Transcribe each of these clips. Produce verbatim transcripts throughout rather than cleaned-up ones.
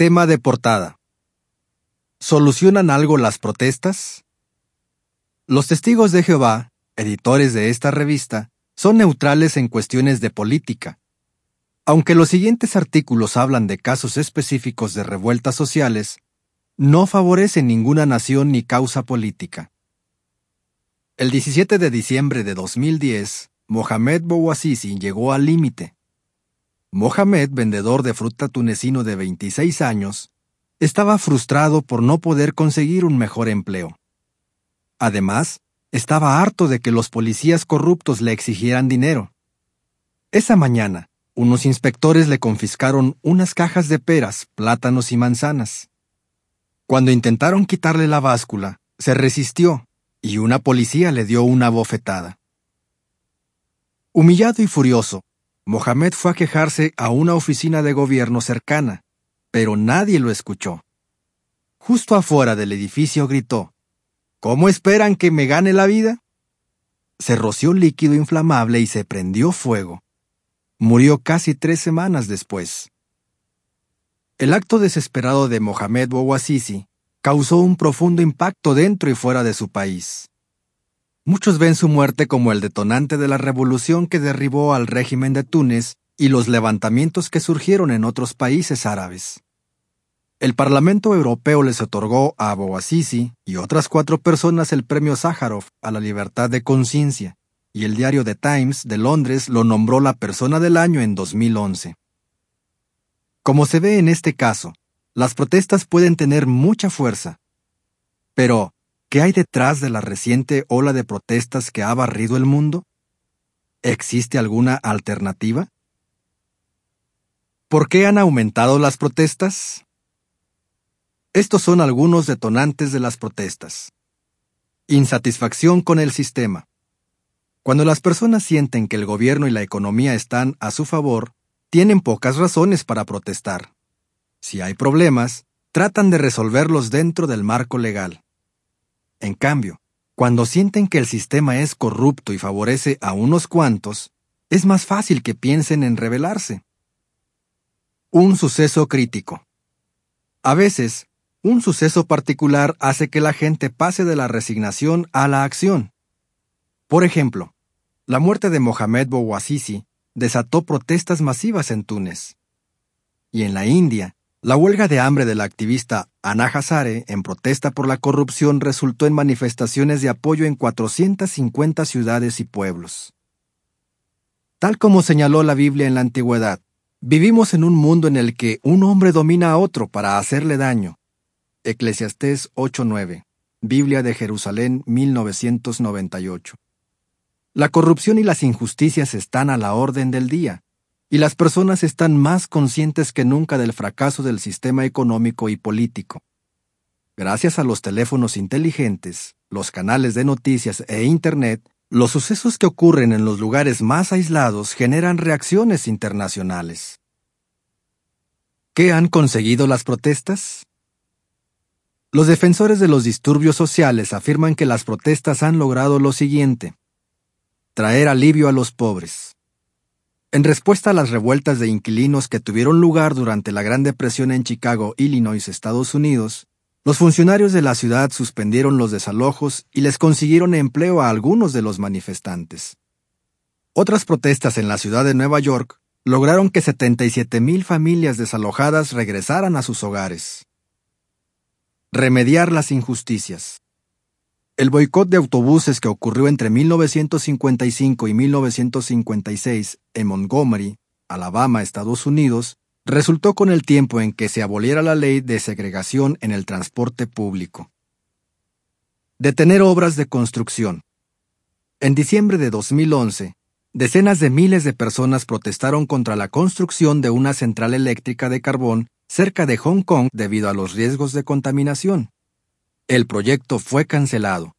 Tema de portada. ¿Solucionan algo las protestas? Los testigos de Jehová, editores de esta revista, son neutrales en cuestiones de política. Aunque los siguientes artículos hablan de casos específicos de revueltas sociales, no favorecen ninguna nación ni causa política. El diecisiete de diciembre de dos mil diez, Mohamed Bouazizi llegó al límite. Mohamed, vendedor de fruta tunecino de veintiséis años, estaba frustrado por no poder conseguir un mejor empleo. Además, estaba harto de que los policías corruptos le exigieran dinero. Esa mañana, unos inspectores le confiscaron unas cajas de peras, plátanos y manzanas. Cuando intentaron quitarle la báscula, se resistió y una policía le dio una bofetada. Humillado y furioso, Mohamed fue a quejarse a una oficina de gobierno cercana, pero nadie lo escuchó. Justo afuera del edificio gritó: ¿Cómo esperan que me gane la vida? Se roció líquido inflamable y se prendió fuego. Murió casi tres semanas después. El acto desesperado de Mohamed Bouazizi causó un profundo impacto dentro y fuera de su país. Muchos ven su muerte como el detonante de la revolución que derribó al régimen de Túnez y los levantamientos que surgieron en otros países árabes. El Parlamento Europeo les otorgó a Bouazizi y otras cuatro personas el premio Sájarov a la libertad de conciencia, y el diario The Times de Londres lo nombró la persona del año en dos mil once. Como se ve en este caso, las protestas pueden tener mucha fuerza. Pero, ¿qué hay detrás de la reciente ola de protestas que ha barrido el mundo? ¿Existe alguna alternativa? ¿Por qué han aumentado las protestas? Estos son algunos detonantes de las protestas. Insatisfacción con el sistema. Cuando las personas sienten que el gobierno y la economía están a su favor, tienen pocas razones para protestar. Si hay problemas, tratan de resolverlos dentro del marco legal. En cambio, cuando sienten que el sistema es corrupto y favorece a unos cuantos, es más fácil que piensen en rebelarse. Un suceso crítico. A veces, un suceso particular hace que la gente pase de la resignación a la acción. Por ejemplo, la muerte de Mohamed Bouazizi desató protestas masivas en Túnez. Y en la India, la huelga de hambre de la activista Ana Hazare en protesta por la corrupción resultó en manifestaciones de apoyo en cuatrocientas cincuenta ciudades y pueblos. Tal como señaló la Biblia en la antigüedad, vivimos en un mundo en el que un hombre domina a otro para hacerle daño. Eclesiastés ocho nueve, Biblia de Jerusalén mil novecientos noventa y ocho. La corrupción y las injusticias están a la orden del día, y las personas están más conscientes que nunca del fracaso del sistema económico y político. Gracias a los teléfonos inteligentes, los canales de noticias e Internet, los sucesos que ocurren en los lugares más aislados generan reacciones internacionales. ¿Qué han conseguido las protestas? Los defensores de los disturbios sociales afirman que las protestas han logrado lo siguiente: traer alivio a los pobres. En respuesta a las revueltas de inquilinos que tuvieron lugar durante la Gran Depresión en Chicago, Illinois, Estados Unidos, los funcionarios de la ciudad suspendieron los desalojos y les consiguieron empleo a algunos de los manifestantes. Otras protestas en la ciudad de Nueva York lograron que setenta y siete mil familias desalojadas regresaran a sus hogares. Remediar las injusticias. El boicot de autobuses que ocurrió entre mil novecientos cincuenta y cinco y mil novecientos cincuenta y seis en Montgomery, Alabama, Estados Unidos, resultó con el tiempo en que se aboliera la ley de segregación en el transporte público. Detener obras de construcción. En diciembre de dos mil once, decenas de miles de personas protestaron contra la construcción de una central eléctrica de carbón cerca de Hong Kong debido a los riesgos de contaminación. El proyecto fue cancelado.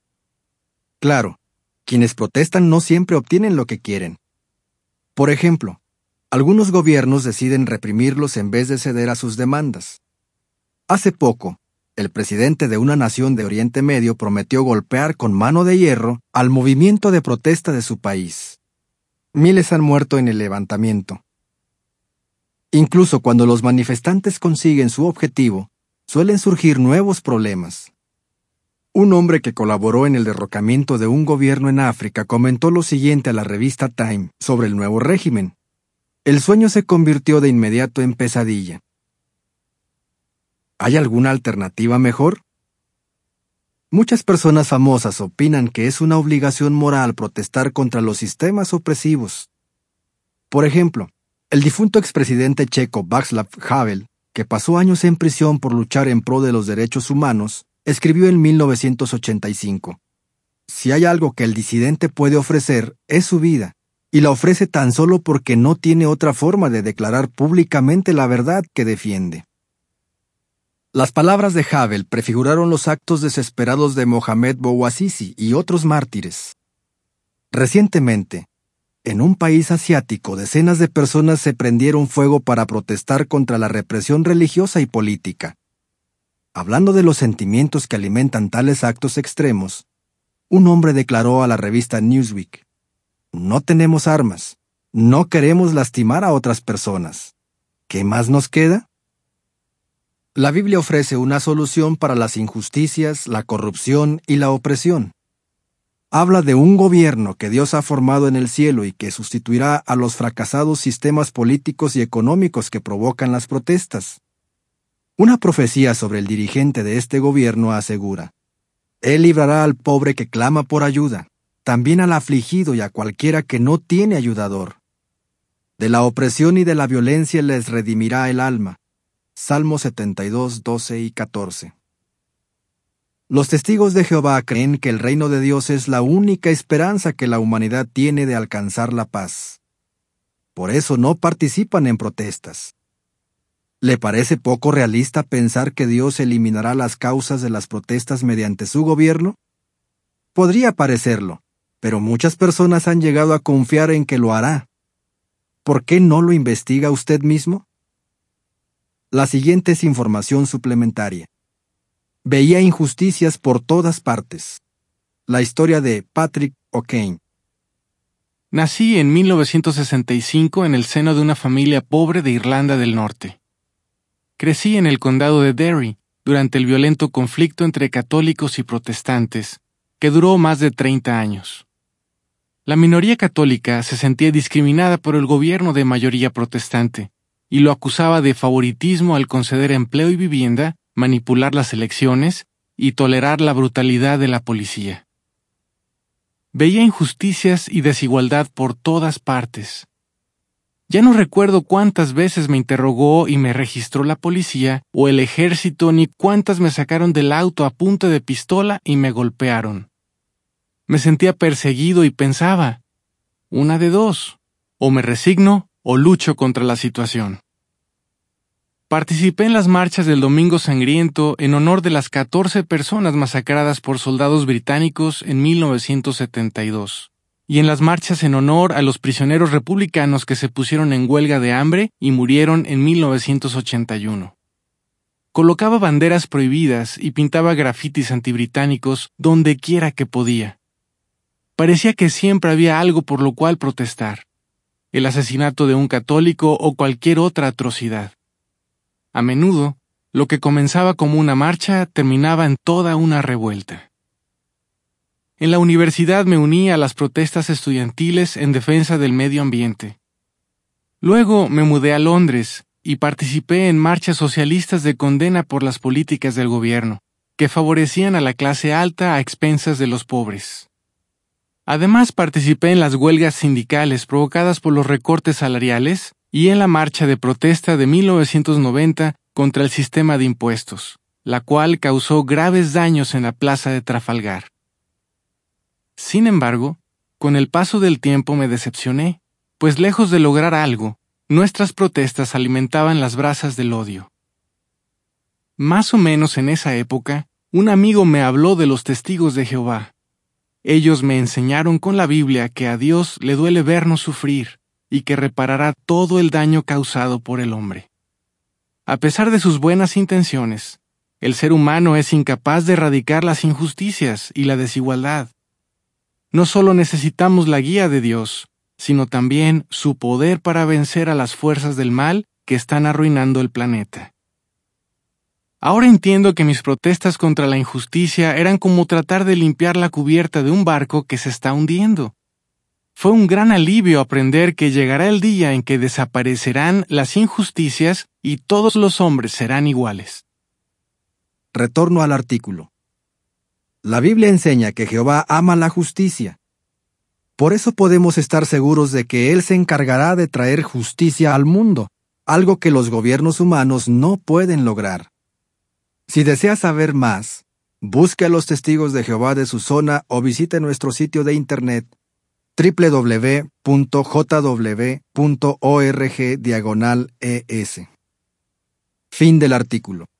Claro, quienes protestan no siempre obtienen lo que quieren. Por ejemplo, algunos gobiernos deciden reprimirlos en vez de ceder a sus demandas. Hace poco, el presidente de una nación de Oriente Medio prometió golpear con mano de hierro al movimiento de protesta de su país. Miles han muerto en el levantamiento. Incluso cuando los manifestantes consiguen su objetivo, suelen surgir nuevos problemas. Un hombre que colaboró en el derrocamiento de un gobierno en África comentó lo siguiente a la revista Time sobre el nuevo régimen. El sueño se convirtió de inmediato en pesadilla. ¿Hay alguna alternativa mejor? Muchas personas famosas opinan que es una obligación moral protestar contra los sistemas opresivos. Por ejemplo, el difunto expresidente checo Václav Havel, que pasó años en prisión por luchar en pro de los derechos humanos, escribió en mil novecientos ochenta y cinco: si hay algo que el disidente puede ofrecer, es su vida, y la ofrece tan solo porque no tiene otra forma de declarar públicamente la verdad que defiende. Las palabras de Havel prefiguraron los actos desesperados de Mohamed Bouazizi y otros mártires. Recientemente, en un país asiático, decenas de personas se prendieron fuego para protestar contra la represión religiosa y política. Hablando de los sentimientos que alimentan tales actos extremos, un hombre declaró a la revista Newsweek: no tenemos armas, no queremos lastimar a otras personas. ¿Qué más nos queda? La Biblia ofrece una solución para las injusticias, la corrupción y la opresión. Habla de un gobierno que Dios ha formado en el cielo y que sustituirá a los fracasados sistemas políticos y económicos que provocan las protestas. Una profecía sobre el dirigente de este gobierno asegura: Él librará al pobre que clama por ayuda, también al afligido y a cualquiera que no tiene ayudador. De la opresión y de la violencia les redimirá el alma. Salmo setenta y dos, doce y catorce. Los testigos de Jehová creen que el reino de Dios es la única esperanza que la humanidad tiene de alcanzar la paz. Por eso no participan en protestas. ¿Le parece poco realista pensar que Dios eliminará las causas de las protestas mediante su gobierno? Podría parecerlo, pero muchas personas han llegado a confiar en que lo hará. ¿Por qué no lo investiga usted mismo? La siguiente es información suplementaria. Veía injusticias por todas partes. La historia de Patrick O'Kane. Nací en mil novecientos sesenta y cinco en el seno de una familia pobre de Irlanda del Norte. Crecí en el condado de Derry durante el violento conflicto entre católicos y protestantes, que duró más de treinta años. La minoría católica se sentía discriminada por el gobierno de mayoría protestante, y lo acusaba de favoritismo al conceder empleo y vivienda, manipular las elecciones y tolerar la brutalidad de la policía. Veía injusticias y desigualdad por todas partes. Ya no recuerdo cuántas veces me interrogó y me registró la policía o el ejército, ni cuántas me sacaron del auto a punta de pistola y me golpearon. Me sentía perseguido y pensaba, una de dos, o me resigno o lucho contra la situación. Participé en las marchas del Domingo Sangriento en honor de las catorce personas masacradas por soldados británicos en mil novecientos setenta y dos, y en las marchas en honor a los prisioneros republicanos que se pusieron en huelga de hambre y murieron en mil novecientos ochenta y uno. Colocaba banderas prohibidas y pintaba grafitis antibritánicos donde quiera que podía. Parecía que siempre había algo por lo cual protestar: el asesinato de un católico o cualquier otra atrocidad. A menudo, lo que comenzaba como una marcha terminaba en toda una revuelta. En la universidad me uní a las protestas estudiantiles en defensa del medio ambiente. Luego me mudé a Londres y participé en marchas socialistas de condena por las políticas del gobierno, que favorecían a la clase alta a expensas de los pobres. Además, participé en las huelgas sindicales provocadas por los recortes salariales y en la marcha de protesta de mil novecientos noventa contra el sistema de impuestos, la cual causó graves daños en la plaza de Trafalgar. Sin embargo, con el paso del tiempo me decepcioné, pues lejos de lograr algo, nuestras protestas alimentaban las brasas del odio. Más o menos en esa época, un amigo me habló de los testigos de Jehová. Ellos me enseñaron con la Biblia que a Dios le duele vernos sufrir y que reparará todo el daño causado por el hombre. A pesar de sus buenas intenciones, el ser humano es incapaz de erradicar las injusticias y la desigualdad. No solo necesitamos la guía de Dios, sino también su poder para vencer a las fuerzas del mal que que están arruinando el planeta. Ahora entiendo que mis protestas contra la injusticia eran como tratar de limpiar la cubierta de un barco que se está hundiendo. Fue un gran alivio aprender que llegará el día en que desaparecerán las injusticias y todos los hombres serán iguales. Retorno al artículo. La Biblia enseña que Jehová ama la justicia. Por eso podemos estar seguros de que Él se encargará de traer justicia al mundo, algo que los gobiernos humanos no pueden lograr. Si desea saber más, busque a los testigos de Jehová de su zona o visite nuestro sitio de internet doble u doble u doble u punto j w punto org diagonal es. Fin del artículo.